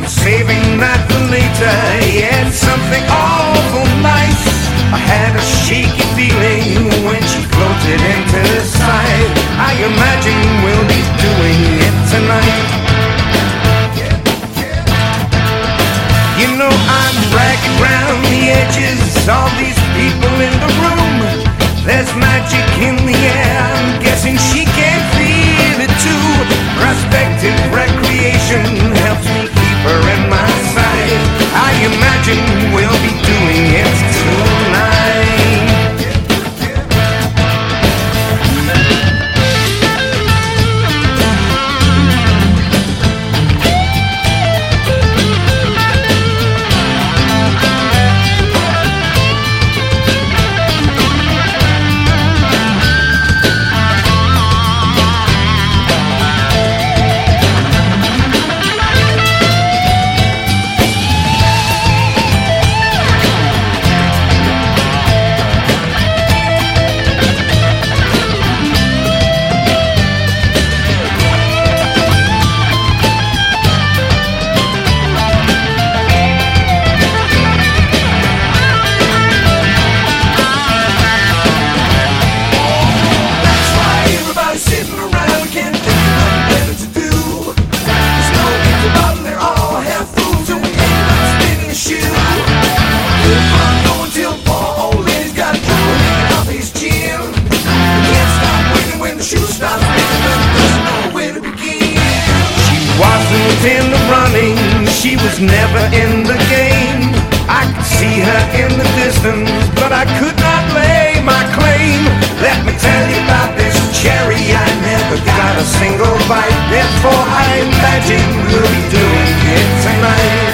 saving that for later. Yeah, it's something awful nice. I had a shaky feeling when she floated into sight. I imagine we'll be doing it tonight. You know I'm bragging round the edges, all these people in the room. There's magic in the air, I'm guessing she can feel it too. Prospective recreation helps me keep her in my sight. I imagine we'll be doing it tonight. In the running, she was never in the game. I could see her in the distance, but I could not lay my claim. Let me tell you about this cherry, I never got a single bite. Therefore I imagine we'll be doing it tonight.